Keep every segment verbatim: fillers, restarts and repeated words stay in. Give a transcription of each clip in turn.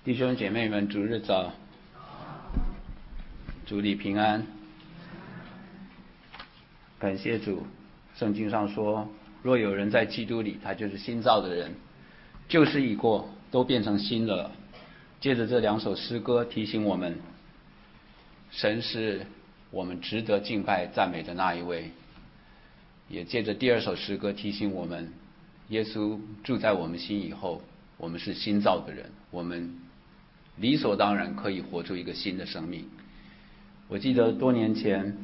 弟兄姐妹们，主日早，主你平安。感谢主，圣经上说，若有人在基督里，他就是新造的人，旧事已过，都变成新的了。借着这两首诗歌提醒我们，神是我们值得敬拜赞美的那一位，也借着第二首诗歌提醒我们，耶稣住在我们心以后，我们是新造的人，我们理所当然可以活出一个新的生命。我记得多年前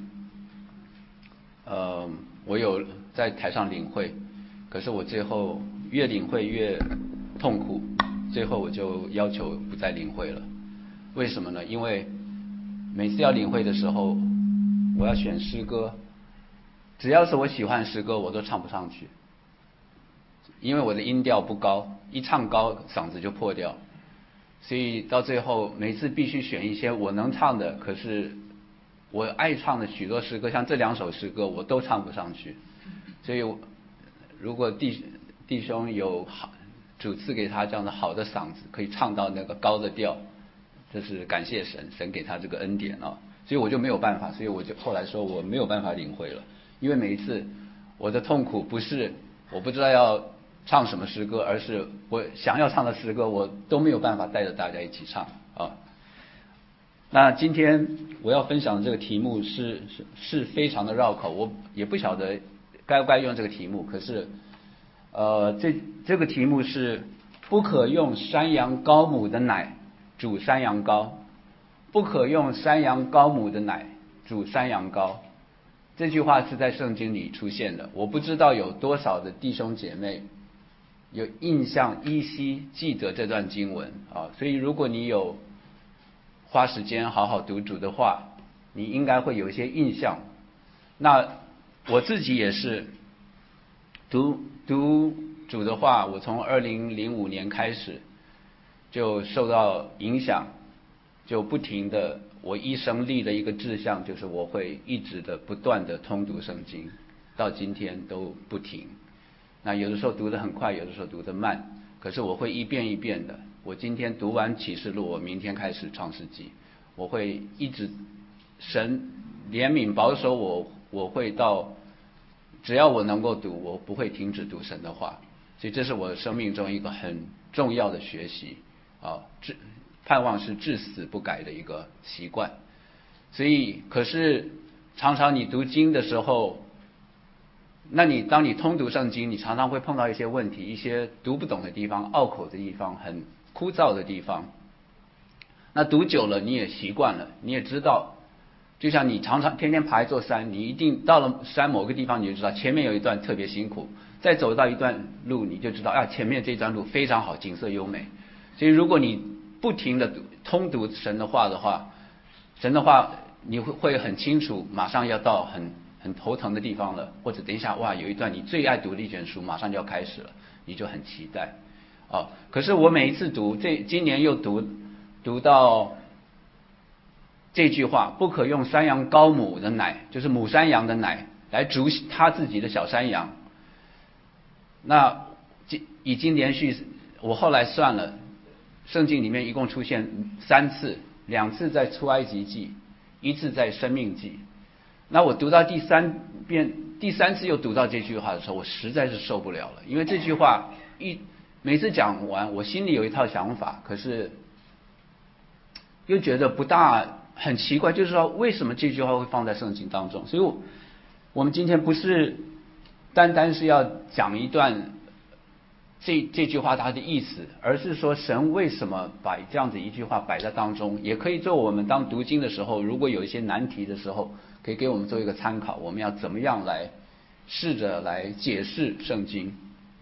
呃，我有在台上领会，可是我最后越领会越痛苦，最后我就要求不再领会了。为什么呢？因为每次要领会的时候，我要选诗歌，只要是我喜欢的诗歌我都唱不上去，因为我的音调不高，一唱高嗓子就破掉，所以到最后每次必须选一些我能唱的，可是我爱唱的许多诗歌，像这两首诗歌我都唱不上去。所以如果弟弟兄有好主赐给他这样的好的嗓子，可以唱到那个高的调，这是感谢神，神给他这个恩典啊。所以我就没有办法，所以我就后来说我没有办法领会了，因为每一次我的痛苦不是我不知道要唱什么诗歌，而是我想要唱的诗歌我都没有办法带着大家一起唱啊。那今天我要分享的这个题目是是是非常的绕口，我也不晓得该不该用这个题目，可是呃这这个题目是不可用山羊羔母的奶煮山羊羔，不可用山羊羔母的奶煮山羊羔。这句话是在圣经里出现的，我不知道有多少的弟兄姐妹有印象依稀记得这段经文啊，所以如果你有花时间好好读主的话，你应该会有一些印象。那我自己也是读读主的话，我从二零零五年开始就受到影响，就不停的，我一生立的一个志向就是我会一直的不断的通读圣经，到今天都不停。那有的时候读得很快，有的时候读得慢，可是我会一遍一遍的。我今天读完启示录，我明天开始创世纪，我会一直神怜悯保守我，我会到只要我能够读，我不会停止读神的话。所以这是我生命中一个很重要的学习啊，至盼望是至死不改的一个习惯。所以可是常常你读经的时候，那你当你通读圣经，你常常会碰到一些问题，一些读不懂的地方，拗口的地方，很枯燥的地方。那读久了你也习惯了，你也知道，就像你常常天天爬一座山，你一定到了山某个地方，你就知道前面有一段特别辛苦，再走到一段路你就知道啊，前面这段路非常好，景色优美。所以如果你不停的通读神的话的话，神的话你会会很清楚，马上要到很很头疼的地方了，或者等一下哇有一段你最爱读的一卷书马上就要开始了，你就很期待啊。可是我每一次读，这今年又读读到这句话，不可用山羊羔母的奶，就是母山羊的奶来煮他自己的小山羊。那已经连续我后来算了，圣经里面一共出现三次，两次在出埃及记，一次在申命记。那我读到第三遍，第三次又读到这句话的时候，我实在是受不了了，因为这句话一每次讲完，我心里有一套想法，可是又觉得不大很奇怪，就是说为什么这句话会放在圣经当中？所以我我们今天不是单单是要讲一段这这句话它的意思，而是说神为什么把这样子一句话摆在当中，也可以做我们当读经的时候，如果有一些难题的时候，可以给我们做一个参考，我们要怎么样来试着来解释圣经。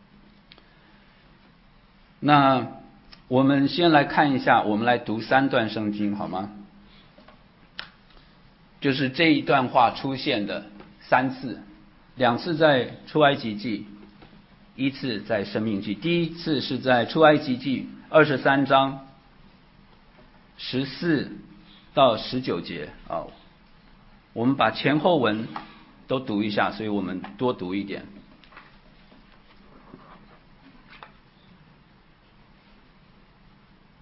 那我们先来看一下，我们来读三段圣经好吗？就是这一段话出现的三次，两次在出埃及记，一次在申命记。第一次是在出埃及记二十三章十四到十九节啊，我们把前后文都读一下，所以我们多读一点。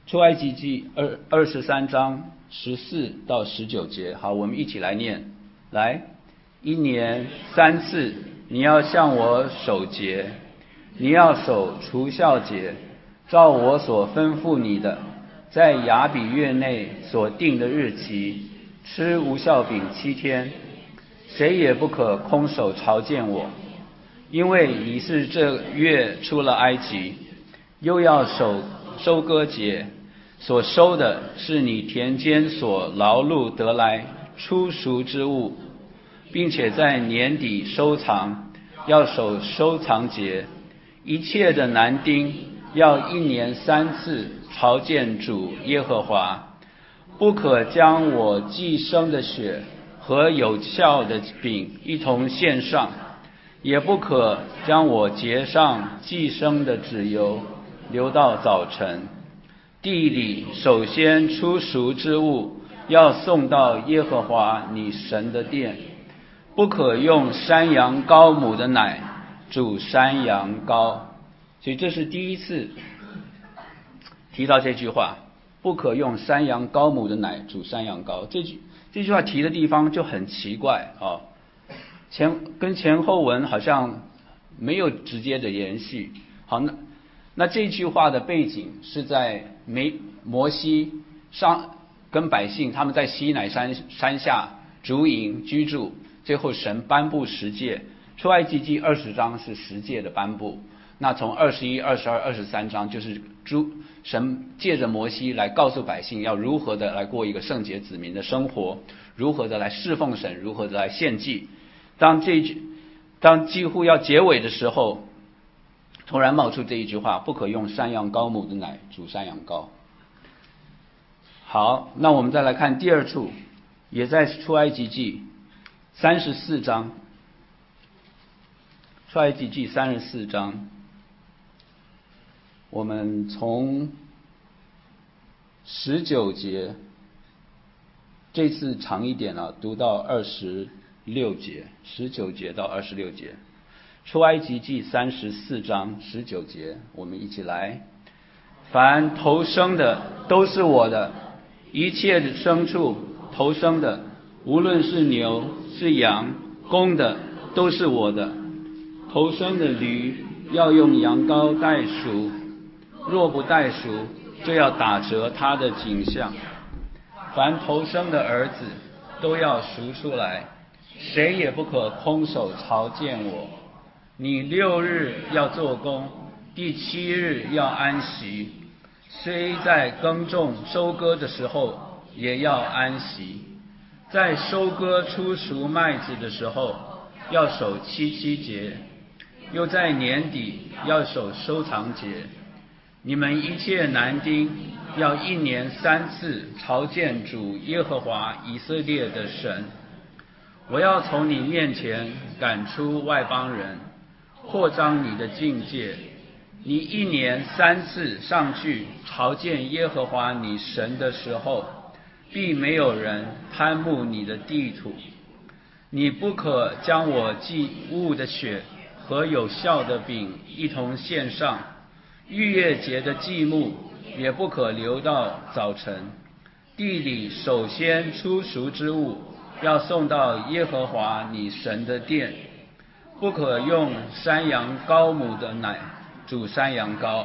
出埃及记二二十三章十四到十九节。好，我们一起来念。来，一年三次，你要向我守节，你要守除酵节，照我所吩咐你的，在亚比月内所定的日期，吃无酵饼七天，谁也不可空手朝见我，因为你是这月出了埃及。又要守收割节，所收的是你田间所劳碌得来初熟之物，并且在年底收藏，要守收藏节。一切的男丁要一年三次朝见主耶和华，不可将我祭生的血和有酵的饼一同献上，也不可将我节上祭生的脂油留到早晨。地里首先出熟之物要送到耶和华你神的殿，不可用山羊羔母的奶煮山羊羔。所以这是第一次提到这句话，不可用山羊羔母的奶煮山羊羔。这句这句话提的地方就很奇怪啊、哦，前跟前后文好像没有直接的联系。好，那那这句话的背景是在梅摩西上跟百姓他们在西乃山山下逐营居住，最后神颁布十诫。出埃及记二十章是十诫的颁布，那从二十一、二十二、二十三章就是诸神借着摩西来告诉百姓要如何的来过一个圣洁子民的生活，如何的来侍奉神，如何的来献祭。当这句当几乎要结尾的时候，突然冒出这一句话，不可用山羊羔母的奶煮山羊羔。好，那我们再来看第二处，也在出埃及记三十四章，出埃及记三十四章，我们从十九节，这次长一点了，读到二十六节，十九节到二十六节。出埃及记三十四章十九节，我们一起来。凡头生的都是我的，一切的牲畜头生的，无论是牛是羊，公的都是我的。头生的驴要用羊羔代赎，若不代赎，就要打折他的颈项。凡头生的儿子都要赎出来，谁也不可空手朝见我。你六日要做工，第七日要安息，虽在耕种收割的时候也要安息。在收割出熟麦子的时候要守七七节，又在年底要守收藏节。你们一切男丁要一年三次朝见主耶和华以色列的神。我要从你面前赶出外邦人，扩张你的境界。你一年三次上去朝见耶和华你神的时候，必没有人贪慕你的地土。你不可将我祭物的血和有酵的饼一同献上，逾越节的祭物也不可留到早晨。地里首先出熟之物要送到耶和华你神的殿，不可用山羊羔母的奶煮山羊羔。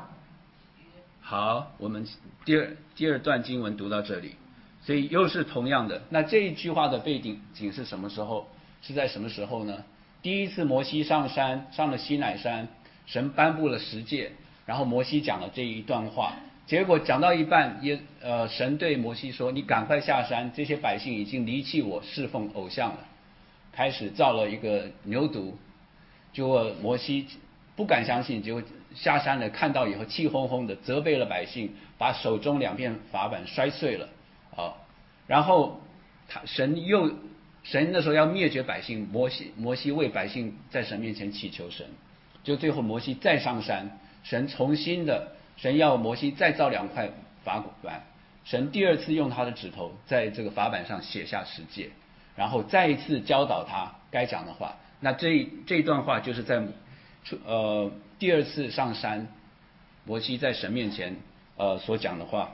好，我们第二第二段经文读到这里，所以又是同样的。那这一句话的背景景是什么时候？是在什么时候呢？第一次摩西上山，上了西乃山，神颁布了十诫，然后摩西讲了这一段话，结果讲到一半，也呃神对摩西说：“你赶快下山，这些百姓已经离弃我，侍奉偶像了。”开始造了一个牛犊，结果摩西不敢相信，结果下山了，看到以后气哄哄的责备了百姓，把手中两片法板摔碎了啊。然后他神又神那时候要灭绝百姓，摩西摩西为百姓在神面前祈求神，就最后摩西再上山，神重新的神要摩西再造两块法板，神第二次用他的指头在这个法板上写下十诫，然后再一次教导他该讲的话。那这这段话就是在呃第二次上山，摩西在神面前呃所讲的话。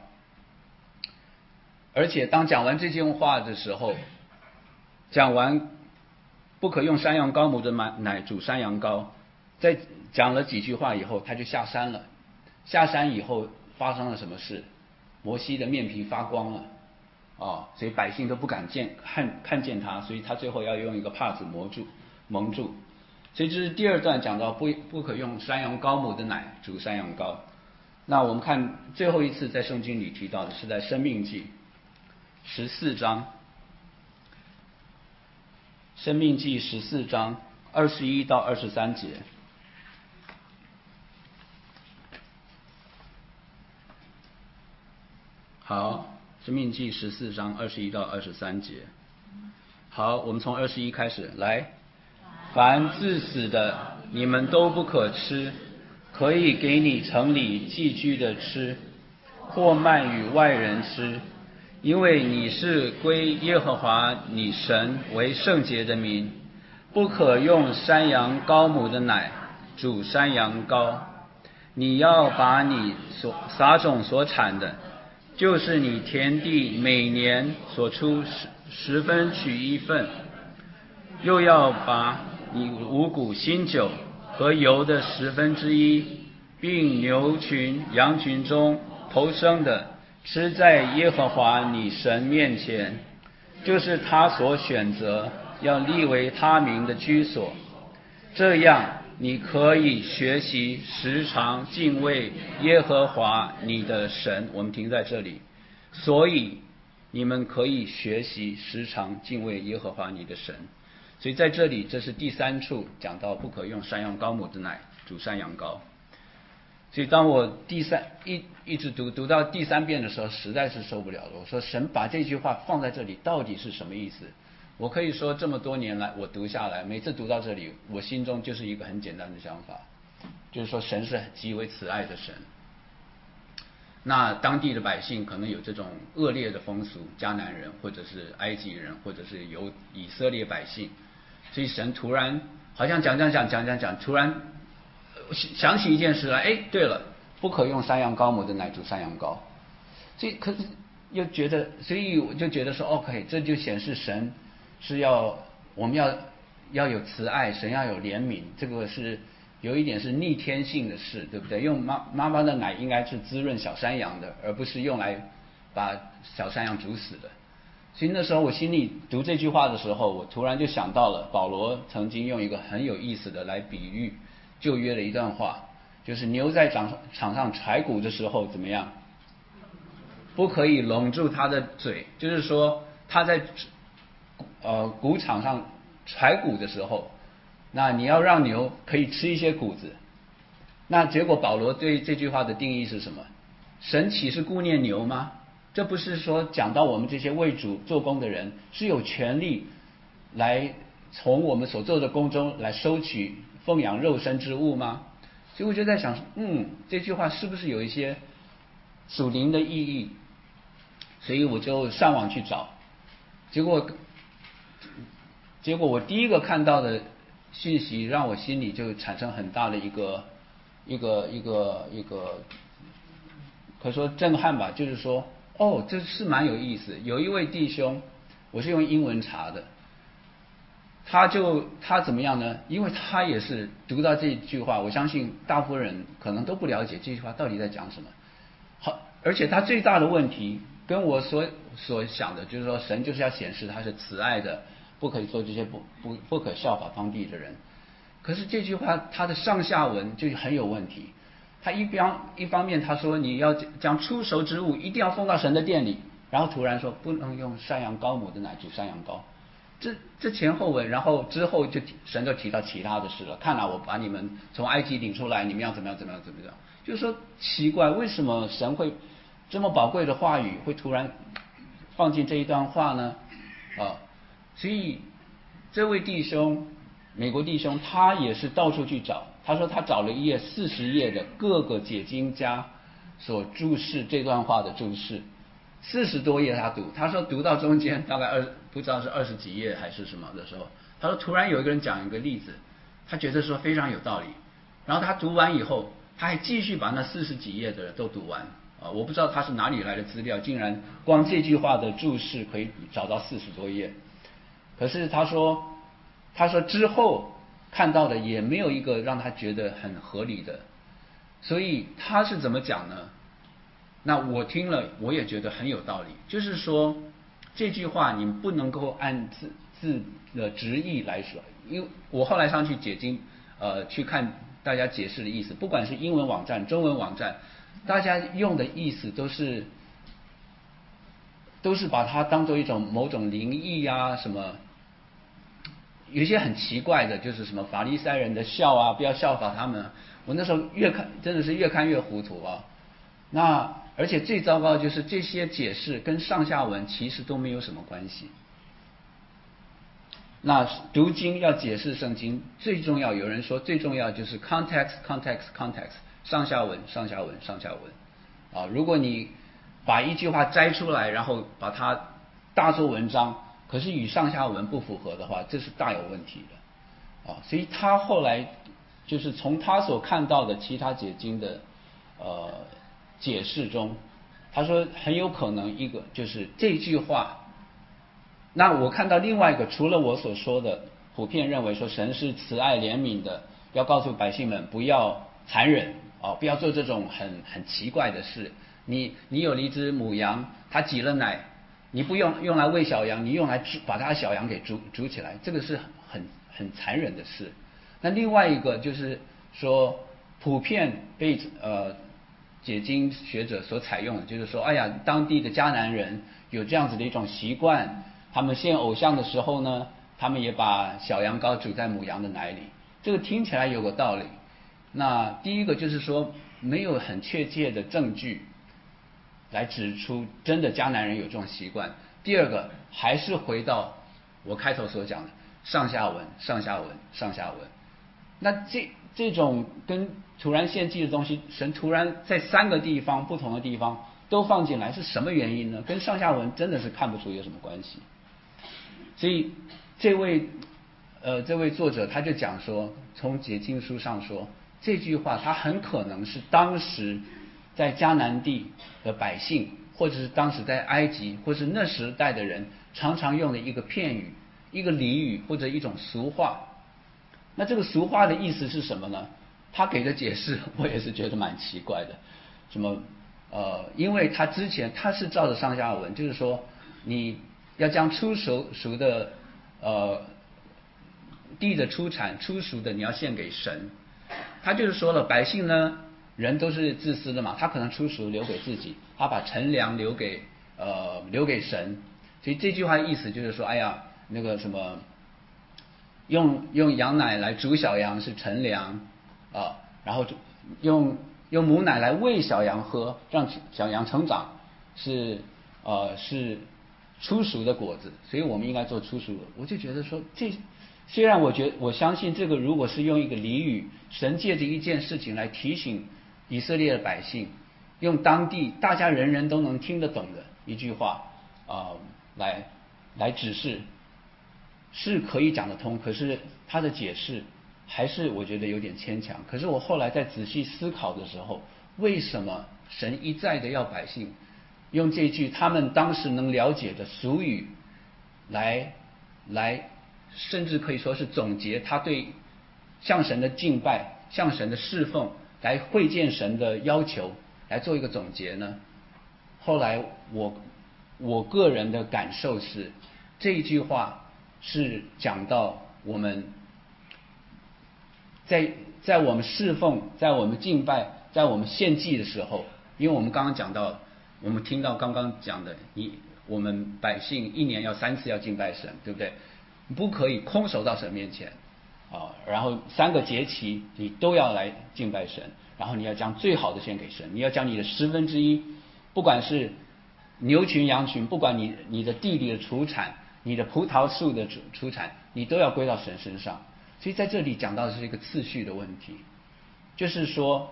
而且当讲完这句话的时候，讲完不可用山羊羔母的奶煮山羊羔，在讲了几句话以后，他就下山了。下山以后发生了什么事？摩西的面皮发光了，啊，所以百姓都不敢见看看见他，所以他最后要用一个帕子蒙住蒙住。所以这是第二段讲到不不可用山羊羔母的奶煮山羊羔。那我们看最后一次在圣经里提到的是在申命记十四章，申命记十四章二十一到二十三节。好，申命记十四章二十一到二十三节。好，我们从二十一开始来。凡自死的，你们都不可吃，可以给你城里寄居的吃，或卖与外人吃，因为你是归耶和华你神为圣洁的民。不可用山羊羔母的奶煮山羊羔。你要把你所撒种所产的，就是你田地每年所出十十分取一份，又要把你五谷新酒和油的十分之一，并牛群羊群中头生的，吃在耶和华你神面前，就是他所选择要立为他名的居所。这样你可以学习时常敬畏耶和华你的神。我们停在这里。所以你们可以学习时常敬畏耶和华你的神。所以在这里，这是第三处讲到不可用山羊羔母的奶煮山羊羔。所以当我第三一一直读读到第三遍的时候，实在是受不了了。我说神把这句话放在这里到底是什么意思？我可以说这么多年来我读下来，每次读到这里，我心中就是一个很简单的想法，就是说神是极为慈爱的神。那当地的百姓可能有这种恶劣的风俗，迦南人或者是埃及人或者是有以色列百姓，所以神突然好像讲讲讲讲讲讲，突然想起一件事来，哎，对了，不可用山羊羔母的奶煮山羊羔。所以可是又觉得，所以我就觉得说 OK， 这就显示神是要我们要要有慈爱，神要有怜悯，这个是有一点是逆天性的事，对不对？用妈妈妈的奶应该是滋润小山羊的，而不是用来把小山羊煮死的。所以那时候我心里读这句话的时候，我突然就想到了保罗曾经用一个很有意思的来比喻旧约的一段话，就是牛在场场上踹鼓的时候怎么样？不可以拢住它的嘴，就是说它在呃鼓场上踹鼓的时候，那你要让牛可以吃一些谷子。那结果保罗对这句话的定义是什么？神岂是顾念牛吗？这不是说讲到我们这些为主做工的人是有权利来从我们所做的工中来收取奉养肉身之物吗？所以我就在想，嗯，这句话是不是有一些属灵的意义？所以我就上网去找，结果结果我第一个看到的讯息让我心里就产生很大的一个一个一个一个可以说震撼吧，就是说哦，这是蛮有意思。有一位弟兄，我是用英文查的，他就他怎么样呢？因为他也是读到这句话，我相信大部分人可能都不了解这句话到底在讲什么。好，而且他最大的问题跟我所所想的就是说，神就是要显示他是慈爱的，不可以做这些不不不可效法当地的人。可是这句话它的上下文就很有问题。他一边一方面他说你要将出熟之物一定要送到神的殿里，然后突然说不能用山羊羔母的奶煮山羊羔。这这前后文，然后之后就神就提到其他的事了。看来我把你们从埃及领出来，你们要怎么样怎么样怎么样。就是说奇怪，为什么神会这么宝贵的话语会突然放进这一段话呢？啊，所以这位弟兄，美国弟兄，他也是到处去找。他说他找了一页四十页的各个解经家所注释这段话的注释，四十多页他读。他说读到中间大概二不知道是二十几页还是什么的时候，他说突然有一个人讲一个例子，他觉得说非常有道理。然后他读完以后，他还继续把那四十几页的都读完啊。 啊，我不知道他是哪里来的资料，竟然光这句话的注释可以找到四十多页。可是他说，他说之后看到的也没有一个让他觉得很合理的，所以他是怎么讲呢？那我听了我也觉得很有道理，就是说这句话你不能够按字字的直译来说，因为我后来上去解经，呃，去看大家解释的意思，不管是英文网站、中文网站，大家用的意思都是都是把它当做一种某种灵异啊什么。有一些很奇怪的，就是什么法利赛人的笑啊，不要效法他们。我那时候越看真的是越看越糊涂啊。那而且最糟糕的就是这些解释跟上下文其实都没有什么关系。那读经要解释圣经，最重要，有人说最重要就是 context context context 上下文上下文上下文啊。如果你把一句话摘出来，然后把它大做文章，可是与上下文不符合的话，这是大有问题的啊。所以他后来就是从他所看到的其他解经的呃解释中，他说很有可能一个就是这句话。那我看到另外一个，除了我所说的普遍认为说神是慈爱怜悯的，要告诉百姓们不要残忍啊，不要做这种很很奇怪的事。你你有了一只母羊，它挤了奶，你不用用来喂小羊，你用来把它小羊给煮煮起来，这个是很很残忍的事。那另外一个就是说，普遍被呃解经学者所采用的，就是说，哎呀，当地的迦南人有这样子的一种习惯。他们献偶像的时候呢，他们也把小羊羔煮在母羊的奶里，这个听起来有个道理。那第一个就是说，没有很确切的证据来指出真的迦南人有这种习惯。第二个还是回到我开头所讲的上下文上下文上下文。那这这种跟突然献祭的东西，神突然在三个地方不同的地方都放进来，是什么原因呢？跟上下文真的是看不出有什么关系。所以这位呃这位作者他就讲说，从解经书上说，这句话他很可能是当时在迦南地的百姓，或者是当时在埃及或是那时代的人常常用的一个片语，一个俚语或者一种俗话。那这个俗话的意思是什么呢？他给的解释我也是觉得蛮奇怪的。什么呃，因为他之前他是照着上下文，就是说你要将初熟熟的呃地的出产初熟的你要献给神。他就是说了，百姓呢人都是自私的嘛，他可能初熟留给自己，他把陈粮留给呃留给神。所以这句话的意思就是说，哎呀那个什么用用羊奶来煮小羊是陈粮啊，然后用用母奶来喂小羊喝，让小羊成长是呃是初熟的果子，所以我们应该做初熟的。我就觉得说，这虽然我觉得我相信这个如果是用一个俚语，神借着一件事情来提醒以色列的百姓，用当地大家人人都能听得懂的一句话啊、呃、来来指示，是可以讲得通，可是他的解释还是我觉得有点牵强。可是我后来在仔细思考的时候，为什么神一再的要百姓用这句他们当时能了解的俗语来来甚至可以说是总结他对向神的敬拜、向神的侍奉、来会见神的要求，来做一个总结呢？后来我我个人的感受是，这一句话是讲到我们在在我们侍奉、在我们敬拜、在我们献祭的时候，因为我们刚刚讲到，我们听到刚刚讲的，你我们百姓一年要三次要敬拜神，对不对？不可以空手到神面前啊，然后三个节期你都要来敬拜神，然后你要将最好的献给神，你要将你的十分之一，不管是牛群羊群，不管你你的地里的出产，你的葡萄树的出出产，你都要归到神身上。所以在这里讲到的是一个次序的问题，就是说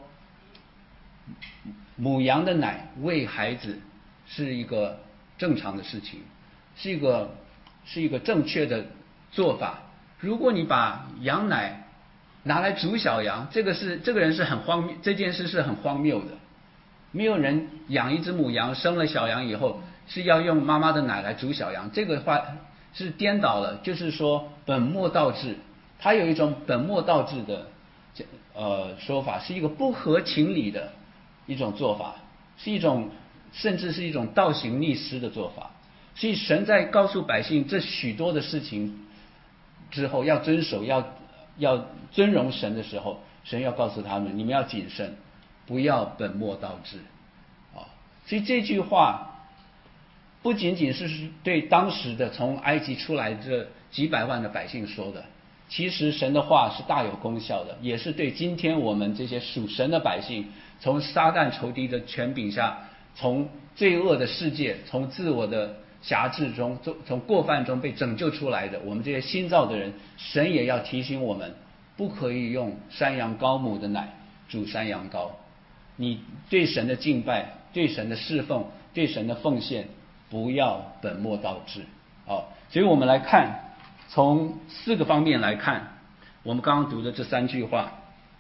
母羊的奶喂孩子是一个正常的事情，是一个是一个正确的做法。如果你把羊奶拿来煮小羊，这个是这个人是很荒谬，这件事是很荒谬的没有人养一只母羊，生了小羊以后是要用妈妈的奶来煮小羊，这个话是颠倒了，就是说本末倒置。它有一种本末倒置的呃说法，是一个不合情理的一种做法，是一种甚至是一种倒行逆施的做法。所以神在告诉百姓这许多的事情之后，要遵守，要要尊荣神的时候，神要告诉他们，你们要谨慎，不要本末倒置啊。所以这句话不仅仅是对当时的从埃及出来这几百万的百姓说的，其实神的话是大有功效的，也是对今天我们这些属神的百姓，从撒旦仇敌的权柄下，从罪恶的世界，从自我的辖制中，从过犯中被拯救出来的我们这些新造的人，神也要提醒我们，不可以用山羊羔母的奶煮山羊羔。你对神的敬拜，对神的侍奉，对神的奉献，不要本末倒置。好，所以我们来看，从四个方面来看我们刚刚读的这三句话。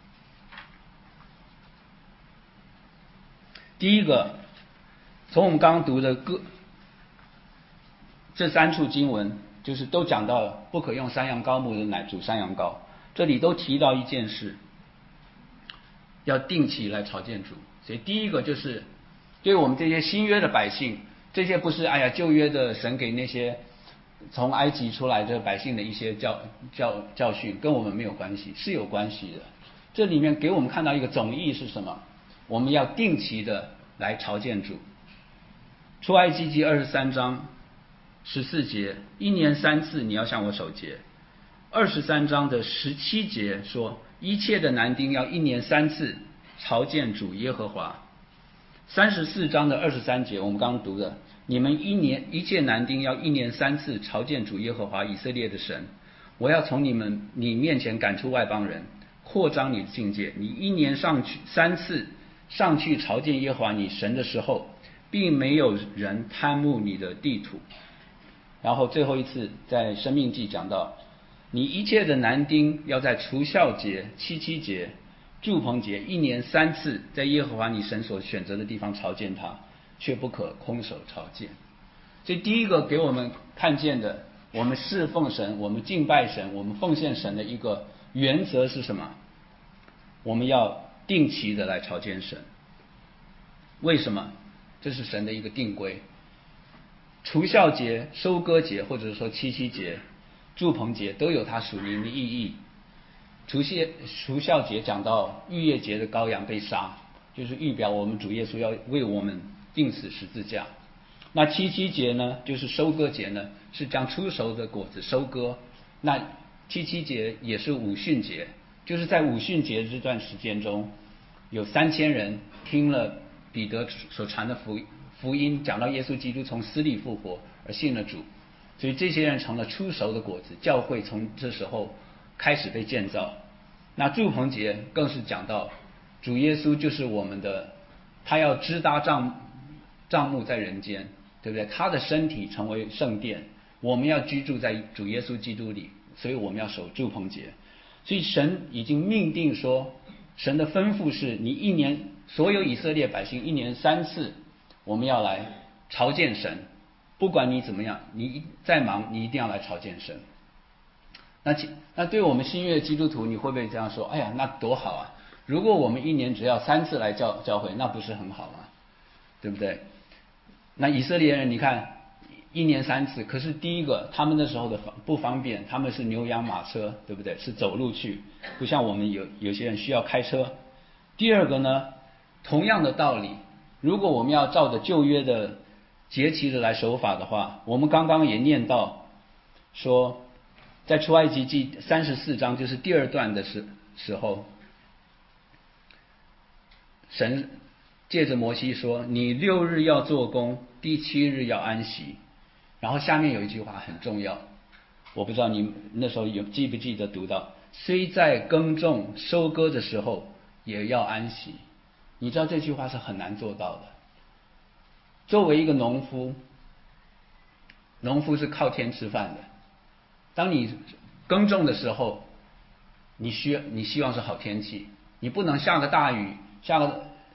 第一个，从我们刚刚读的各这三处经文，就是都讲到了不可用山羊羔母的奶煮山羊羔，这里都提到一件事，要定期来朝见主。所以第一个就是对我们这些新约的百姓，这些不是哎呀旧约的神给那些从埃及出来的百姓的一些教教教训，跟我们没有关系，是有关系的。这里面给我们看到一个总意是什么？我们要定期的来朝见主。出埃及记二十三章十四节，一年三次你要向我守节。二十三章的十七节说，一切的男丁要一年三次朝见主耶和华。三十四章的二十三节，我们刚刚读的，你们一年一切男丁要一年三次朝见主耶和华以色列的神。我要从你们你面前赶出外邦人，扩张你的境界。你一年上去三次上去朝见耶和华你神的时候，并没有人贪慕你的地土。然后最后一次在申命记讲到，你一切的男丁要在除酵节、七七节、住棚节一年三次在耶和华你神所选择的地方朝见他，却不可空手朝见。所以第一个给我们看见的，我们侍奉神，我们敬拜神，我们奉献神的一个原则是什么？我们要定期的来朝见神。为什么？这是神的一个定规。除酵节、收割节，或者说七七节、住棚节，都有它属灵的意义。除酵除酵节讲到逾越节的羔羊被杀，就是预表我们主耶稣要为我们钉死十字架。那七七节呢，就是收割节呢，是将出熟的果子收割。那七七节也是五旬节，就是在五旬节这段时间中，有三千人听了彼得所传的福福音，讲到耶稣基督从死里复活而信了主，所以这些人成了出熟的果子，教会从这时候开始被建造。那住棚节更是讲到主耶稣就是我们的，他要支搭帐帐幕在人间，对不对？他的身体成为圣殿，我们要居住在主耶稣基督里，所以我们要守住棚节。所以神已经命定说，神的吩咐是你一年所有以色列百姓一年三次我们要来朝见神，不管你怎么样，你再忙你一定要来朝见神。那那对我们新约基督徒，你会不会这样说？哎呀，那多好啊！如果我们一年只要三次来教教会，那不是很好吗？对不对？那以色列人你看一年三次，可是第一个他们那时候的不方便，他们是牛羊马车，对不对？是走路去，不像我们有有些人需要开车。第二个呢，同样的道理，如果我们要照着旧约的节期的来守法的话，我们刚刚也念到说，在出埃及记三十四章，就是第二段的时时候，神借着摩西说，你六日要做工，第七日要安息。然后下面有一句话很重要，我不知道你那时候有记不记得读到，虽在耕种收割的时候也要安息。你知道这句话是很难做到的。作为一个农夫，农夫是靠天吃饭的，当你耕种的时候，你需你希望是好天气，你不能下个大雨，下个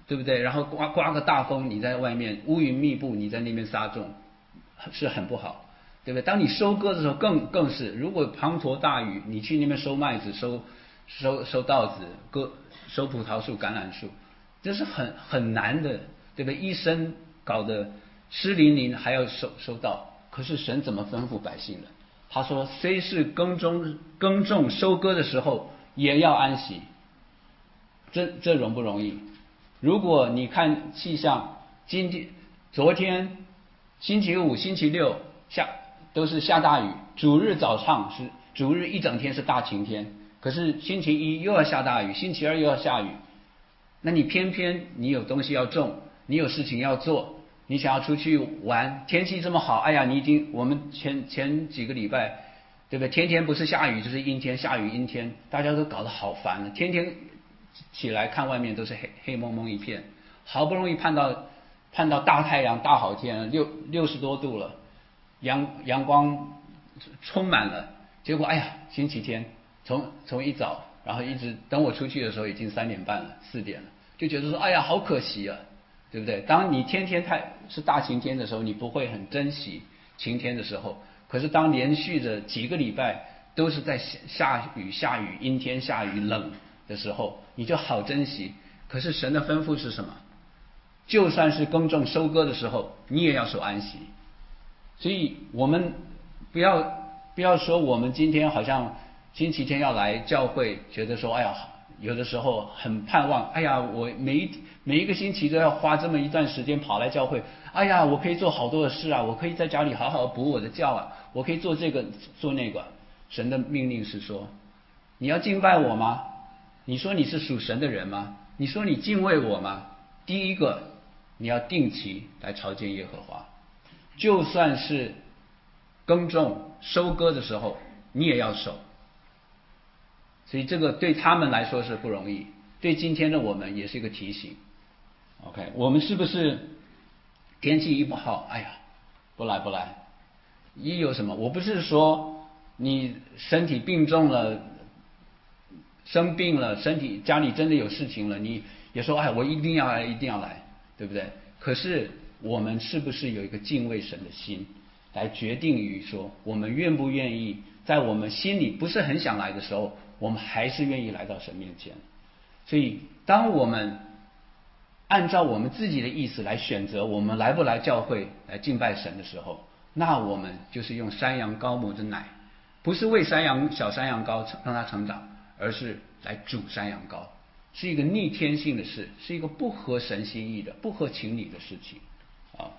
对不对？然后刮刮个大风，你在外面乌云密布，你在那边撒种，是很不好，对不对？当你收割的时候更更是，如果滂沱大雨，你去那边收麦子、收收收稻子、割收葡萄树、橄榄树，这是很很难的，对不对？一生搞得湿淋淋，还要收收稻，可是神怎么吩咐百姓的？他说：“虽是耕种耕种收割的时候，也要安息。”这这容不容易？如果你看气象，今天、昨天、星期五、星期六下都是下大雨，主日早上是主日一整天是大晴天，可是星期一又要下大雨，星期二又要下雨，那你偏偏你有东西要种，你有事情要做，你想要出去玩，天气这么好，哎呀，你已经我们前前几个礼拜，对不对？天天不是下雨就是阴天，下雨阴天，大家都搞得好烦了，天天起来看外面都是黑黑蒙蒙一片，好不容易盼到盼到大太阳大好天，六六十多度了，阳阳光充满了，结果哎呀，星期天从从一早，然后一直等我出去的时候已经三点半了，四点了，就觉得说哎呀好可惜啊，对不对？当你天天太是大晴天的时候，你不会很珍惜晴天的时候，可是当连续着几个礼拜都是在下雨下雨阴天下雨冷的时候，你就好珍惜。可是神的吩咐是什么？就算是耕种收割的时候，你也要守安息。所以我们不要不要说我们今天好像星期天要来教会，觉得说哎呀，有的时候很盼望，哎呀，我每一每一个星期都要花这么一段时间跑来教会，哎呀，我可以做好多的事啊，我可以在家里好好补我的觉啊，我可以做这个做那个。神的命令是说，你要敬拜我吗？你说你是属神的人吗？你说你敬畏我吗？第一个，你要定期来朝见耶和华，就算是耕种收割的时候，你也要守。所以这个对他们来说是不容易，对今天的我们也是一个提醒。OK， 我们是不是天气一不好，哎呀，不来不来？一有什么？我不是说你身体病重了。生病了，身体家里真的有事情了，你也说哎，我一定要来，一定要来，对不对？可是我们是不是有一个敬畏神的心，来决定于说，我们愿不愿意在我们心里不是很想来的时候，我们还是愿意来到神面前。所以，当我们按照我们自己的意思来选择我们来不来教会来敬拜神的时候，那我们就是用山羊羔母的奶，不是喂山羊小山羊羔让它成长，而是来煮山羊羔，是一个逆天性的事，是一个不合神心意的、不合情理的事情啊。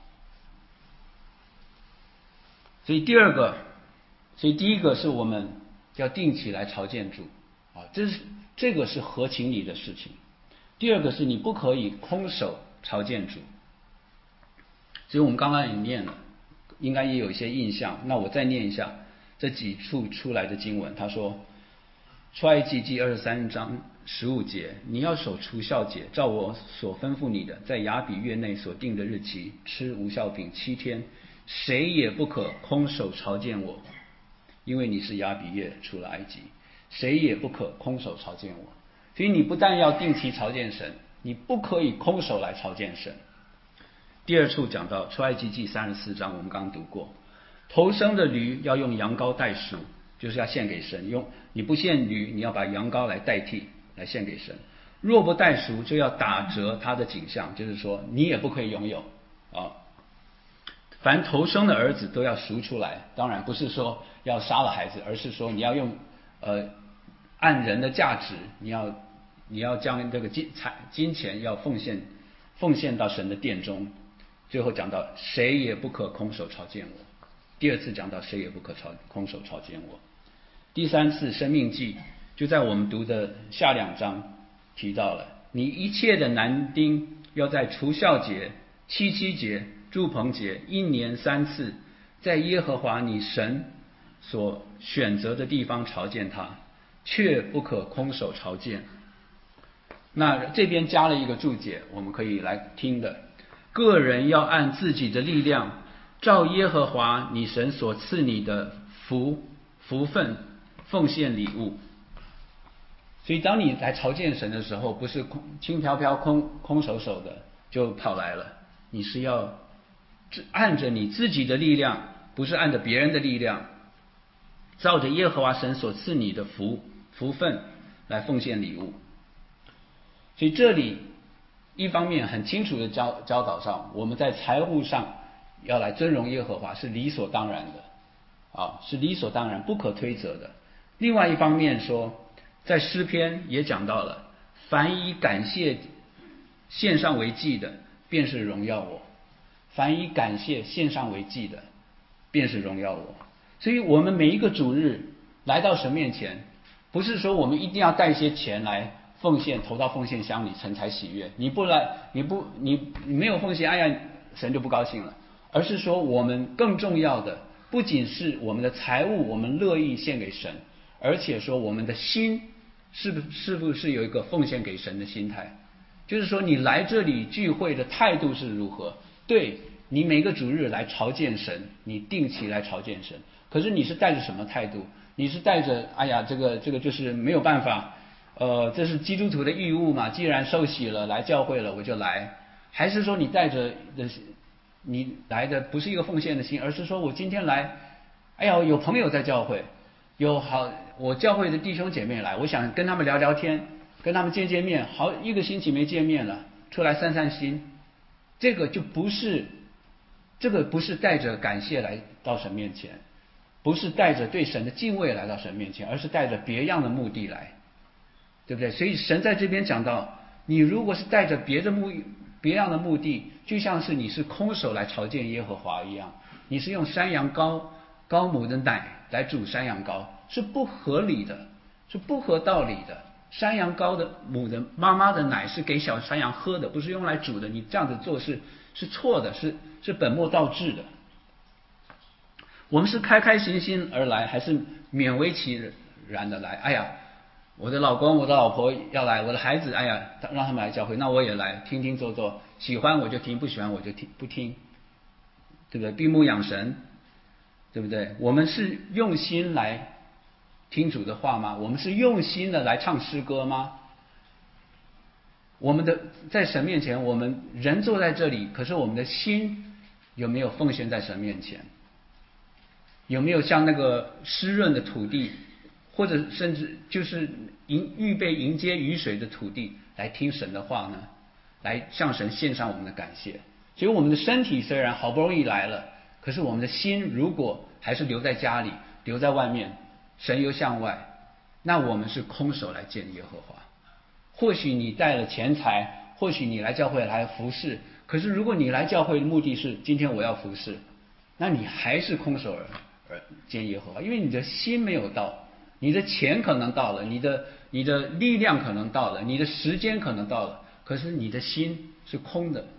所以第二个，所以第一个是我们要定期来朝见主啊，这是这个是合情理的事情。第二个是你不可以空手朝见主。所以我们刚刚也念了，应该也有一些印象。那我再念一下这几处出来的经文。他说，出埃及记二十三章十五节，你要守除酵节，照我所吩咐你的，在亚比月内所定的日期吃无酵饼七天，谁也不可空手朝见我，因为你是亚比月出了埃及，谁也不可空手朝见我。所以你不但要定期朝见神，你不可以空手来朝见神。第二处讲到出埃及记三十四章，我们刚读过，头生的驴要用羊羔代赎，就是要献给神，用你不献驴，你要把羊羔来代替来献给神。若不代赎，就要打折他的景象，就是说你也不可以拥有啊。凡头生的儿子都要赎出来，当然不是说要杀了孩子，而是说你要用呃按人的价值，你要你要将这个金财金钱要奉献奉献到神的殿中。最后讲到谁也不可空手朝见我，第二次讲到谁也不可朝空手朝见我。第三次生命记就在我们读的下两章提到了，你一切的男丁要在除酵节、七七节、住棚节一年三次，在耶和华你神所选择的地方朝见他，却不可空手朝见。那这边加了一个注解，我们可以来听的，个人要按自己的力量，照耶和华你神所赐你的福福分奉献礼物。 所以当你来朝见神的时候，不是空轻飘飘、空空手手的就跑来了，你是要按着你自己的力量，不是按着别人的力量，照着耶和华神所赐你的福福分来奉献礼物。所以这里一方面很清楚的教教导上，我们在财务上要来尊荣耶和华是理所当然的啊，是理所当然不可推责的。另外一方面说，在诗篇也讲到了，凡以感谢献上为祭的，便是荣耀我；凡以感谢献上为祭的，便是荣耀我。所以我们每一个主日来到神面前，不是说我们一定要带一些钱来奉献，投到奉献箱里，神才喜悦。你不来，你不你你没有奉献，哎呀，神就不高兴了。而是说，我们更重要的不仅是我们的财物，我们乐意献给神，而且说我们的心是不是不是有一个奉献给神的心态？就是说，你来这里聚会的态度是如何？对，你每个主日来朝见神，你定期来朝见神，可是你是带着什么态度？你是带着哎呀，这个这个就是没有办法，呃，这是基督徒的义务嘛，既然受洗了，来教会了，我就来。还是说你带着的你来的不是一个奉献的心，而是说我今天来，哎呀，有朋友在教会，有好我教会的弟兄姐妹来，我想跟他们聊聊天，跟他们见见面，好一个星期没见面了，出来散散心。这个就不是，这个不是带着感谢来到神面前，不是带着对神的敬畏来到神面前，而是带着别样的目的来，对不对？所以神在这边讲到，你如果是带着别的目别样的目的，就像是你是空手来朝见耶和华一样，你是用山羊羔羔母的奶来煮山羊羔，是不合理的，是不合道理的。山羊羔的母的妈妈的奶是给小山羊喝的，不是用来煮的。你这样子做是是错的，是是本末倒置的。我们是开开心心而来，还是勉为其然的来？哎呀，我的老公我的老婆要来，我的孩子哎呀让他们来教会，那我也来听听做做，喜欢我就听，不喜欢我就听不听，对不对？闭目养神，对不对？我们是用心来听主的话吗？我们是用心的来唱诗歌吗？我们的在神面前，我们人坐在这里，可是我们的心有没有奉献在神面前？有没有像那个湿润的土地，或者甚至就是迎预备迎接雨水的土地来听神的话呢？来向神献上我们的感谢。所以我们的身体虽然好不容易来了，可是我们的心如果还是留在家里，留在外面，神又向外，那我们是空手来见耶和华。或许你带了钱财，或许你来教会来服侍，可是如果你来教会的目的是今天我要服侍，那你还是空手而而见耶和华，因为你的心没有到，你的钱可能到了，你的你的力量可能到了，你的时间可能到了，可是你的心是空的。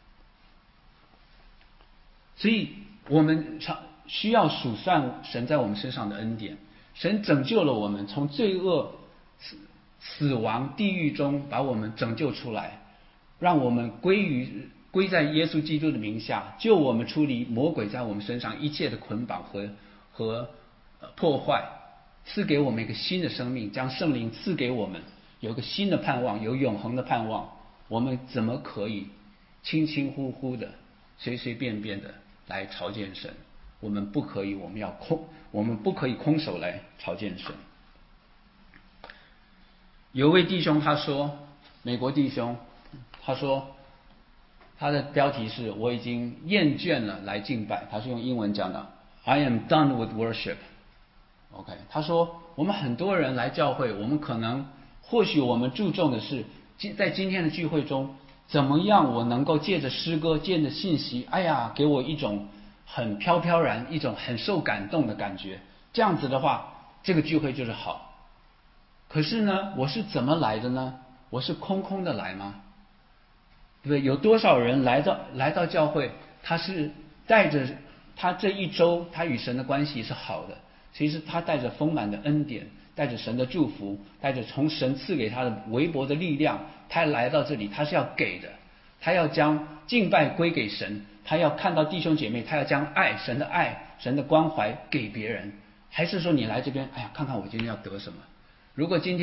所以我们常需要数算神在我们身上的恩典。神拯救了我们，从罪恶死死亡地狱中把我们拯救出来，让我们归于归在耶稣基督的名下，救我们出离魔鬼在我们身上一切的捆绑和和破坏，赐给我们一个新的生命，将圣灵赐给我们，有一个新的盼望，有永恒的盼望。我们怎么可以轻轻忽忽的随随便便的来朝见神？我们不可以，我们要空，我们不可以空手来朝见神。有位弟兄他说，美国弟兄他说，他的标题是我已经厌倦了来敬拜，他是用英文讲的 I am done with worship。 OK， 他说我们很多人来教会，我们可能或许我们注重的是在今天的聚会中怎么样我能够借着诗歌借着信息，哎呀给我一种很飘飘然，一种很受感动的感觉，这样子的话这个聚会就是好。可是呢，我是怎么来的呢？我是空空的来吗？对不对？有多少人来到来到教会，他是带着他这一周他与神的关系是好的，其实他带着丰满的恩典，带着神的祝福，带着从神赐给他的微薄的力量，他来到这里他是要给的，他要将敬拜归给神，他要看到弟兄姐妹，他要将爱神的爱神的关怀给别人。还是说你来这边，哎呀看看我今天要得什么？如果今天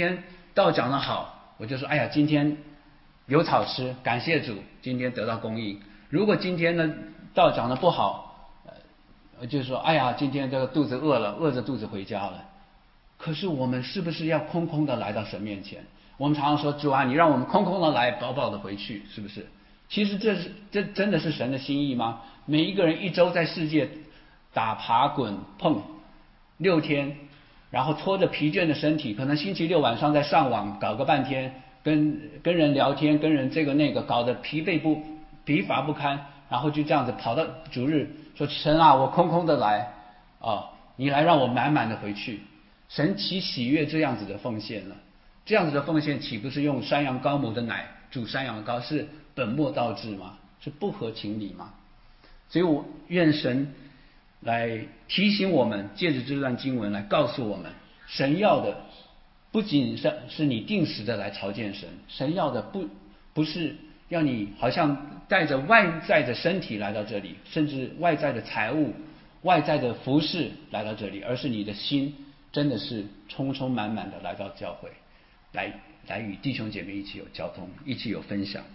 道讲得好，我就说哎呀今天有草吃，感谢主，今天得到供应。如果今天呢道讲得不好，呃，就是说哎呀今天这个肚子饿了，饿着肚子回家了。可是我们是不是要空空的来到神面前？我们常常说主啊，你让我们空空的来，饱饱的回去，是不是？其实这是这真的是神的心意吗？每一个人一周在世界打爬滚碰六天，然后拖着疲倦的身体，可能星期六晚上在上网搞个半天，跟跟人聊天，跟人这个那个，搞得疲惫不疲乏不堪，然后就这样子跑到主日说神啊，我空空的来啊，你来让我满满的回去。神岂喜悦这样子的奉献呢？这样子的奉献岂不是用山羊羔母的奶煮山羊羔，是本末倒置吗？是不合情理吗？所以我愿神来提醒我们，借着这段经文来告诉我们，神要的不仅是是你定时的来朝见神，神要的不不是要你好像带着外在的身体来到这里，甚至外在的财物、外在的服饰来到这里，而是你的心真的是充充满满的来到教会，来来与弟兄姐妹一起有交通，一起有分享。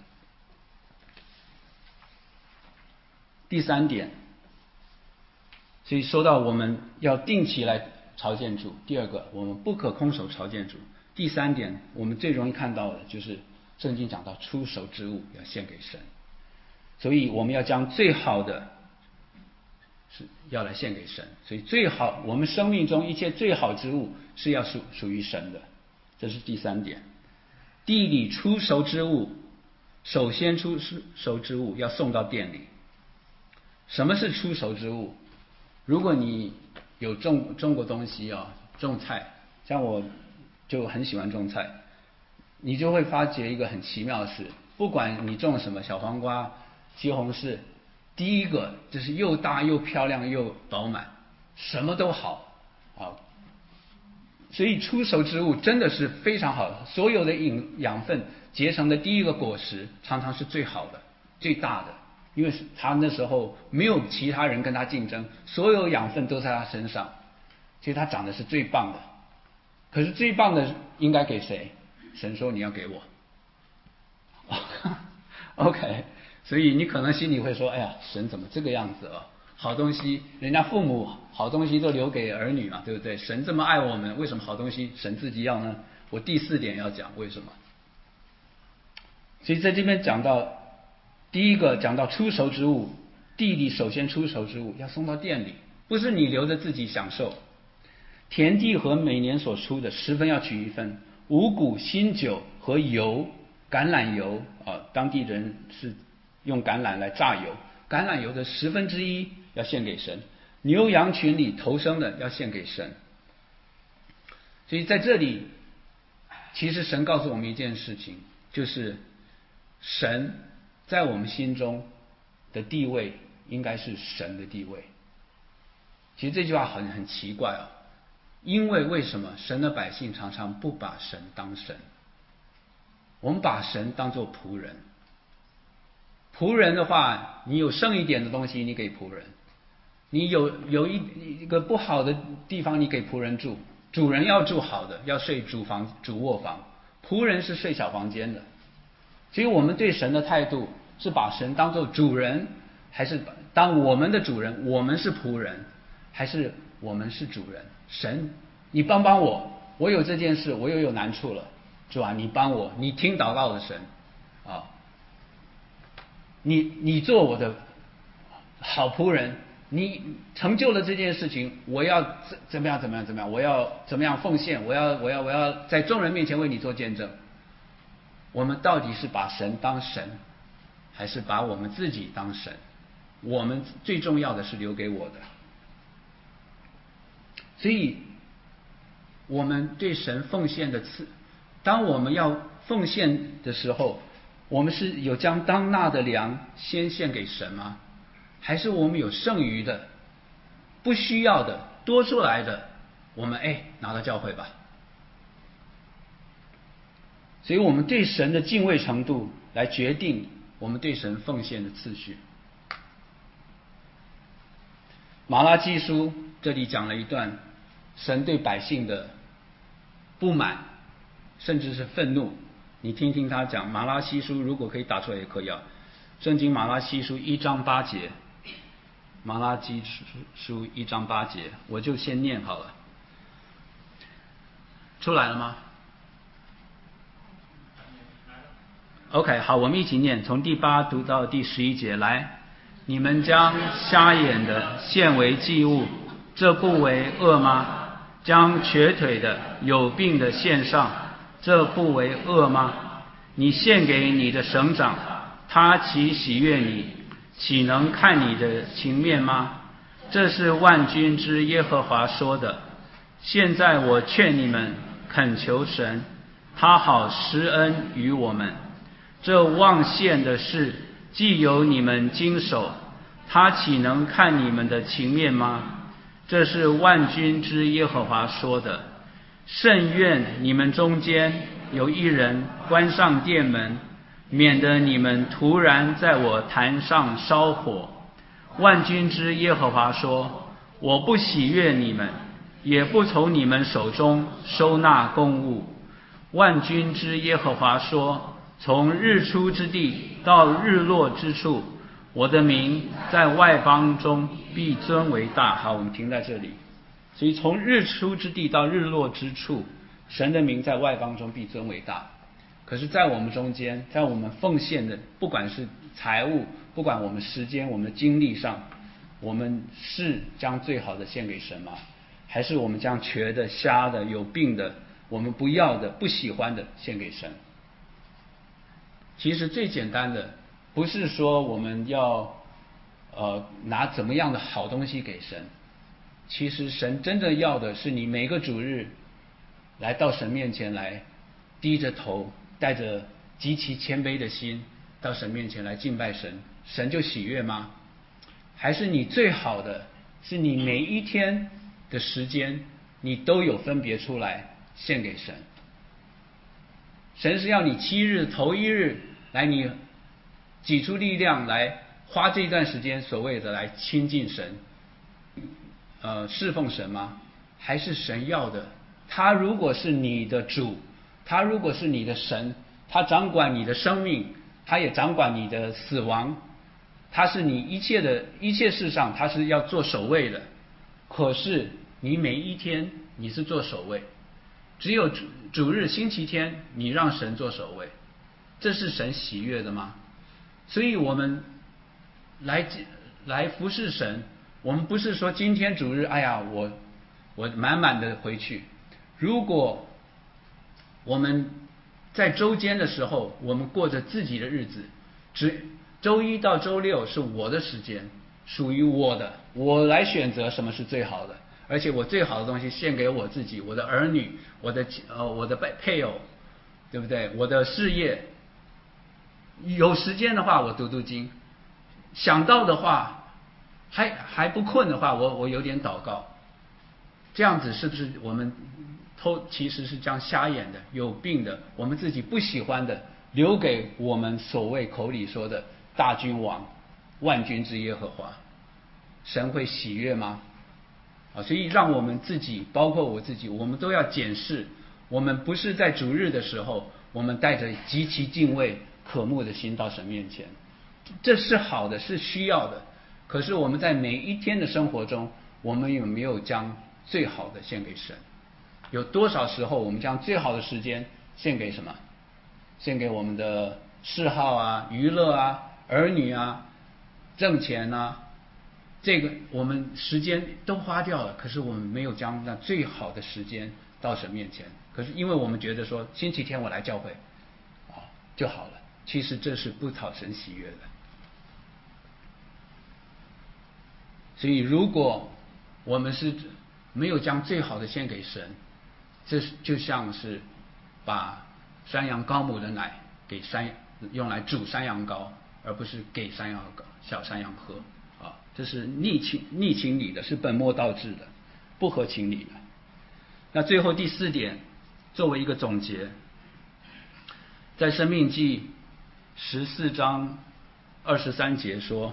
第三点，所以说到我们要定期来朝见主。第二个，我们不可空手朝见主。第三点，我们最容易看到的就是圣经讲到出手之物要献给神，所以我们要将最好的是要来献给神。所以最好，我们生命中一切最好之物是要属属于神的，这是第三点。地里出熟之物，首先出熟之物要送到店里。什么是出熟之物？如果你有种种过东西啊，种菜，像我就很喜欢种菜，你就会发觉一个很奇妙的事，不管你种什么，小黄瓜、西红柿，第一个就是又大又漂亮又饱满，什么都好啊。所以出熟之物真的是非常好的，所有的营养分结成的第一个果实，常常是最好的、最大的。因为他那时候没有其他人跟他竞争，所有养分都在他身上，所以他长得是最棒的。可是最棒的应该给谁？神说你要给我。OK， 所以你可能心里会说，哎呀，神怎么这个样子啊？好东西，人家父母好东西都留给儿女嘛，对不对？神这么爱我们，为什么好东西神自己要呢？我第四点要讲为什么。所以在这边讲到。第一个讲到出熟之物，地里首先出熟之物要送到店里，不是你留着自己享受。田地和每年所出的十分要取一分，五谷、新酒和油、橄榄油啊，当地人是用橄榄来榨油，橄榄油的十分之一要献给神，牛羊群里头生的要献给神。所以在这里，其实神告诉我们一件事情，就是神在我们心中的地位应该是神的地位。其实这句话很很奇怪啊，因为为什么神的百姓常常不把神当神？我们把神当作仆人。仆人的话，你有剩一点的东西你给仆人，你有有一一个不好的地方你给仆人住，主人要住好的，要睡主房主卧房，仆人是睡小房间的。所以我们对神的态度是把神当作主人，还是当我们的主人？我们是仆人，还是我们是主人？神，你帮帮我，我有这件事，我又有难处了，主啊，你帮我，你听祷告的神啊，你你做我的好仆人，你成就了这件事情，我要怎怎么样怎么样怎么样，我要怎么样奉献，我要我要我要在众人面前为你做见证。我们到底是把神当神，还是把我们自己当神？我们最重要的是留给我的。所以我们对神奉献的次，当我们要奉献的时候，我们是有将当纳的粮先献给神吗？还是我们有剩余的、不需要的、多出来的，我们哎拿到教会吧？所以我们对神的敬畏程度来决定我们对神奉献的次序。马拉基书这里讲了一段神对百姓的不满， 甚至是愤怒。你听听他讲马拉西书，如果可以打出来也可以啊。圣经马拉西书一章八节，马拉基书一章八节，我就先念好了。出来了吗 ？OK， 好，我们一起念，从第八读到第十一节。来，你们将瞎眼的献为祭物，这不为恶吗？将瘸腿的、有病的献上，这不为恶吗？你献给你的省长，他岂喜悦你？岂能看你的情面吗？这是万军之耶和华说的。现在我劝你们恳求神，他好施恩于我们。这忘献的事，既由你们经手，他岂能看你们的情面吗？这是万军之耶和华说的。甚愿你们中间有一人关上殿门，免得你们突然在我坛上烧火。万军之耶和华说，我不喜悦你们，也不从你们手中收纳公物。万军之耶和华说，从日出之地到日落之处，我的名在外邦中必尊为大。好，我们停在这里。所以从日出之地到日落之处，神的名在外邦中必尊为大。可是在我们中间，在我们奉献的，不管是财物，不管我们时间，我们的精力上，我们是将最好的献给神吗？还是我们将瘸的、瞎的、有病的，我们不要的、不喜欢的献给神？其实最简单的，不是说我们要呃拿怎么样的好东西给神，其实神真正要的是你每个主日来到神面前来，低着头，带着极其谦卑的心到神面前来敬拜神，神就喜悦吗？还是你最好的是你每一天的时间你都有分别出来献给神？神是要你七日头一日来，你挤出力量来花这一段时间所谓的来亲近神，呃侍奉神吗？还是神要的，他如果是你的主，他如果是你的神，他掌管你的生命，他也掌管你的死亡，他是你一切的一切事上他是要做首位的。可是你每一天你是做首位，只有主主日星期天你让神做首位，这是神喜悦的吗？所以我们来来服侍神，我们不是说今天主日哎呀我我满满的回去。如果我们在周间的时候我们过着自己的日子，只周一到周六是我的时间，属于我的，我来选择什么是最好的，而且我最好的东西献给我自己，我的儿女，我的呃我的配偶，对不对？我的事业。有时间的话我读读经，想到的话还还不困的话我我有点祷告。这样子是不是我们偷其实是将瞎眼的、有病的、我们自己不喜欢的留给我们所谓口里说的大君王、万军之耶和华？神会喜悦吗？啊，所以让我们自己，包括我自己，我们都要检视，我们不是在主日的时候我们带着极其敬畏渴慕的心到神面前，这是好的，是需要的。可是我们在每一天的生活中，我们有没有将最好的献给神？有多少时候我们将最好的时间献给什么？献给我们的嗜好啊、娱乐啊、儿女啊、挣钱啊，这个我们时间都花掉了，可是我们没有将那最好的时间到神面前。可是因为我们觉得说星期天我来教会啊就好了，其实这是不讨神喜悦的。所以如果我们是没有将最好的献给神，这就像是把山羊羔母的奶给山用来煮山羊羔，而不是给山羊羔小山羊喝啊，这是逆情逆情理的，是本末倒置的，不合情理的。那最后第四点，作为一个总结，在申命记十四章二十三节说，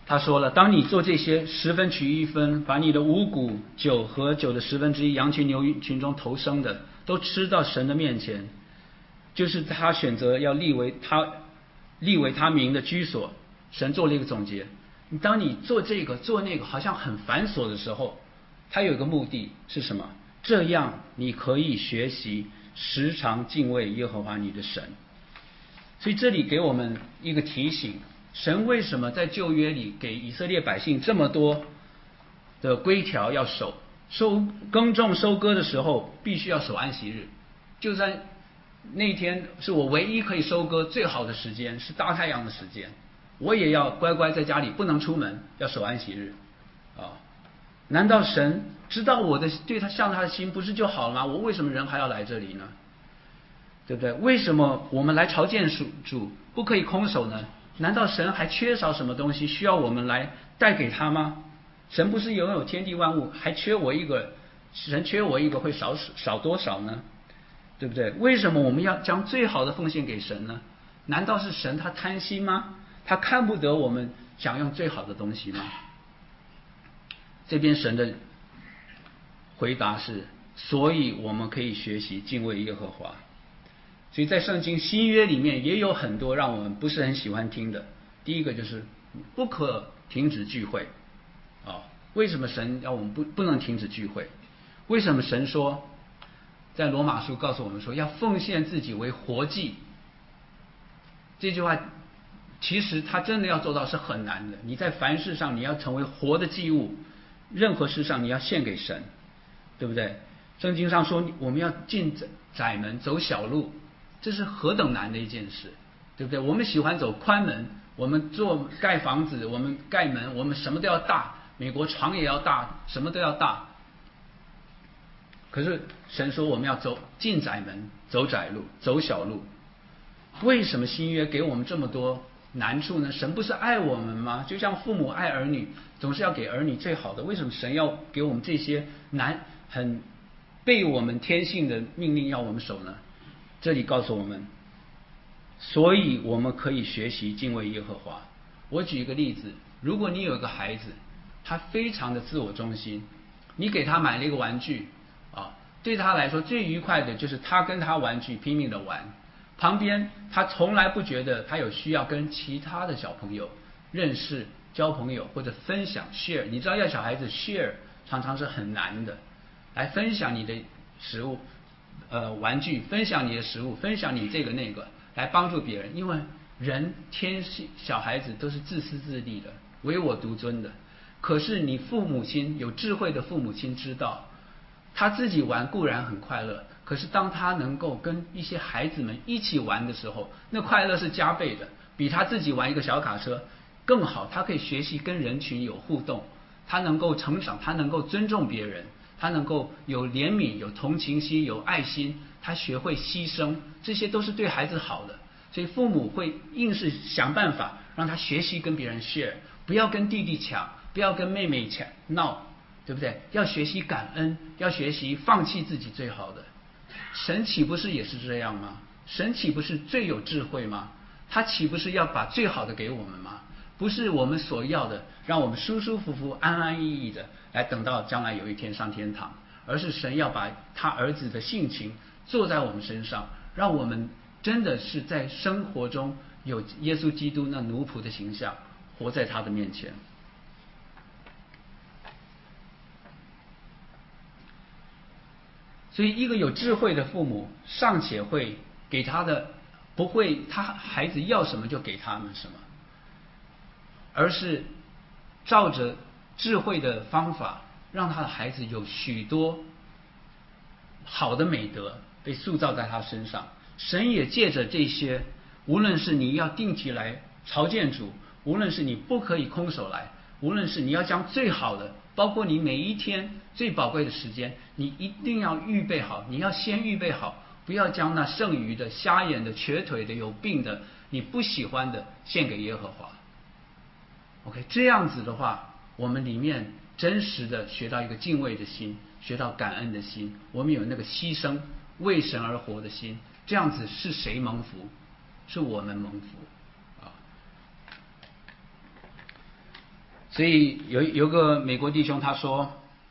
他说了，当你做这些，十分取一分，把你的五谷酒和酒的十分之一，羊群牛群中头生的，都吃到神的面前，就是他选择要立为他立为他名的居所。神做了一个总结，当你做这个做那个好像很繁琐的时候，他有一个目的是什么？这样你可以学习时常敬畏耶和华你的神。所以这里给我们一个提醒，神为什么在旧约里给以色列百姓这么多的规条要守？收耕种收割的时候必须要守安息日，就算那天是我唯一可以收割最好的时间，是大太阳的时间，我也要乖乖在家里，不能出门，要守安息日啊！难道神知道我的对他向他的心不是就好了吗？我为什么人还要来这里呢？对不对？为什么我们来朝见主不可以空手呢？难道神还缺少什么东西需要我们来带给他吗？神不是拥有天地万物，还缺我一个？神缺我一个会少少多少呢？对不对？为什么我们要将最好的奉献给神呢？难道是神他贪心吗？他看不得我们享用最好的东西吗？这边神的回答是，所以我们可以学习敬畏耶和华。所以在圣经新约里面也有很多让我们不是很喜欢听的。第一个就是不可停止聚会啊！为什么神要我们不不能停止聚会？为什么神说在罗马书告诉我们说要奉献自己为活祭？这句话其实他真的要做到是很难的。你在凡事上你要成为活的祭物，任何事上你要献给神，对不对？圣经上说我们要进窄门走小路，这是何等难的一件事，对不对？我们喜欢走宽门，我们做盖房子，我们盖门，我们什么都要大，美国床也要大，什么都要大。可是神说我们要走进窄门，走窄路，走小路。为什么新约给我们这么多难处呢？神不是爱我们吗？就像父母爱儿女，总是要给儿女最好的。为什么神要给我们这些难很被我们天性的命令要我们守呢？这里告诉我们，所以我们可以学习敬畏耶和华。我举一个例子，如果你有一个孩子，他非常的自我中心，你给他买了一个玩具啊，对他来说最愉快的就是他跟他玩具拼命的玩，旁边他从来不觉得他有需要跟其他的小朋友认识、交朋友或者分享 share。 你知道要小孩子 share 常常是很难的，来分享你的食物呃玩具，分享你的食物，分享你这个那个，来帮助别人。因为人天性小孩子都是自私自利的，唯我独尊的。可是你父母亲有智慧的父母亲知道，他自己玩固然很快乐，可是当他能够跟一些孩子们一起玩的时候，那快乐是加倍的，比他自己玩一个小卡车更好。他可以学习跟人群有互动，他能够成长，他能够尊重别人，他能够有怜悯、有同情心、有爱心，他学会牺牲，这些都是对孩子好的。所以父母会硬是想办法让他学习跟别人 share， 不要跟弟弟抢，不要跟妹妹抢闹，对不对？要学习感恩，要学习放弃自己最好的。神岂不是也是这样吗？神岂不是最有智慧吗？他岂不是要把最好的给我们吗？不是我们所要的让我们舒舒服服安安逸逸的来等到将来有一天上天堂，而是神要把他儿子的性情做在我们身上，让我们真的是在生活中有耶稣基督那奴仆的形象，活在他的面前。所以一个有智慧的父母尚且会给他的，不会他孩子要什么就给他们什么，而是照着智慧的方法让他的孩子有许多好的美德被塑造在他身上。神也借着这些，无论是你要定期来朝见主，无论是你不可以空手来，无论是你要将最好的，包括你每一天最宝贵的时间，你一定要预备好，你要先预备好，不要将那剩余的、瞎眼的、瘸腿的、有病的、你不喜欢的献给耶和华。OK， 这样子的话，我们里面真实的学到一个敬畏的心，学到感恩的心，我们有那个牺牲为神而活的心，这样子是谁蒙福？是我们蒙福啊！ 所以有有个美国弟兄他说，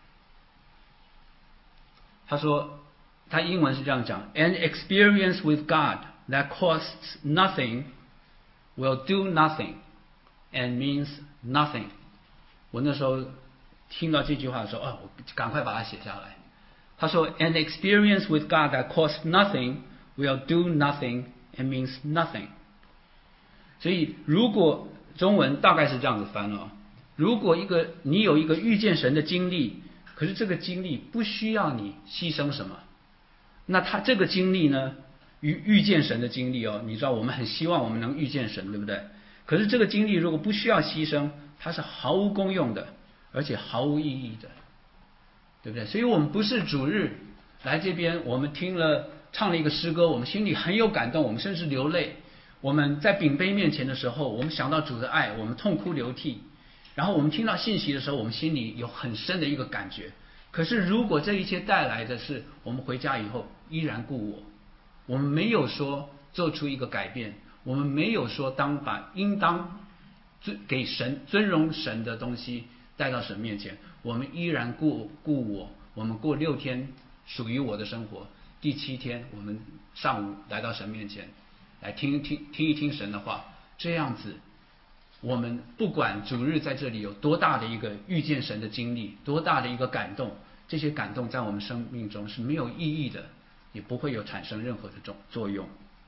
他说他英文是这样讲 ：An experience with God that costs nothing will do nothing and means nothing。我那时候听到这句话的时候，哦，我赶快把它写下来。他说 ：An experience with God that costs nothing will do nothing and means nothing。所以如果中文大概是这样子翻哦，如果一个你有一个遇见神的经历，可是这个经历不需要你牺牲什么，那他这个经历呢，遇遇见神的经历哦，你知道我们很希望我们能遇见神，对不对？可是这个经历如果不需要牺牲，它是毫无功用的，而且毫无意义的，对不对？所以我们不是主日来这边，我们听了唱了一个诗歌，我们心里很有感动，我们甚至流泪。我们在饼杯面前的时候，我们想到主的爱，我们痛哭流涕。然后我们听到信息的时候，我们心里有很深的一个感觉。可是如果这一切带来的是我们回家以后依然故我，我们没有说做出一个改变，我们没有说当把应当给神尊荣神的东西带到神面前，我们依然故故我，我们过六天属于我的生活，第七天我们上午来到神面前来听听听一听神的话，这样子我们不管主日在这里有多大的一个遇见神的经历，多大的一个感动，这些感动在我们生命中是没有意义的，也不会有产生任何的作作用。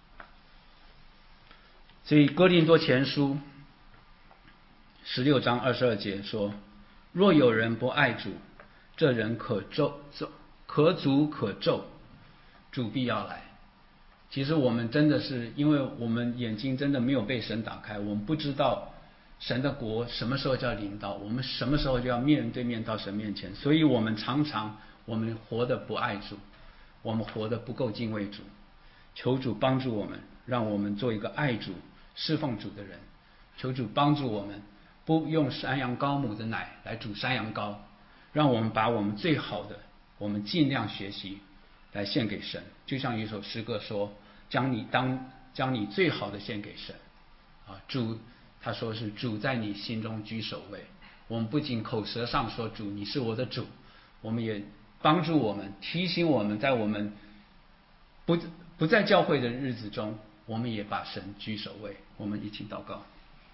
所以哥林多前书十六章二十二节说，若有人不爱主，这人可咒可诅可咒，主必要来。其实我们真的是因为我们眼睛真的没有被神打开，我们不知道神的国什么时候就要临到，我们什么时候就要面对面到神面前，所以我们常常我们活得不爱主，我们活得不够敬畏主。求主帮助我们，让我们做一个爱主侍奉主的人。求主帮助我们不用山羊羔母的奶来煮山羊羔，让我们把我们最好的我们尽量学习来献给神。就像一首诗歌说，将你当将你最好的献给神啊，主他说是主在你心中居首位。我们不仅口舌上说主你是我的主，我们也帮助我们提醒我们在我们不不在教会的日子中，我们也把神居首位。我们一起祷告。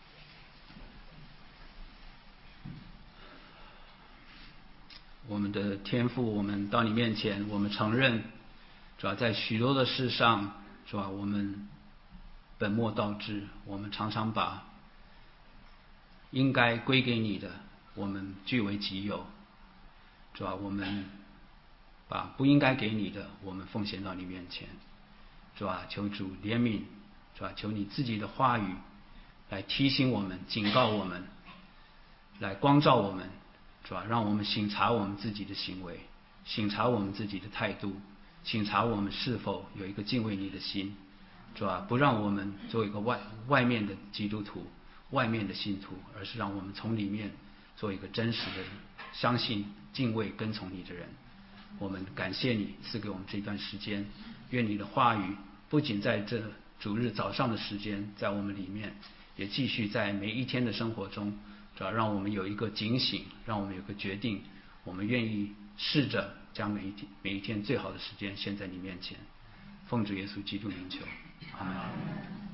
我们的天父，我们到你面前，我们承认主要在许多的事上，是吧，我们本末倒置，我们常常把应该归给你的我们据为己有，是吧，我们把不应该给你的我们奉献到你面前，是吧，求主怜悯，是吧，求你自己的话语来提醒我们，警告我们，来光照我们，是吧，让我们省察我们自己的行为，省察我们自己的态度，省察我们是否有一个敬畏你的心，是吧，不让我们做一个外外面的基督徒，外面的信徒，而是让我们从里面做一个真实的相信敬畏跟从你的人。我们感谢你赐给我们这段时间，愿你的话语不仅在这主日早上的时间在我们里面，也继续在每一天的生活中，主要让我们有一个警醒，让我们有个决定，我们愿意试着将每一天每一天最好的时间献在你面前。奉主耶稣基督名求，阿们。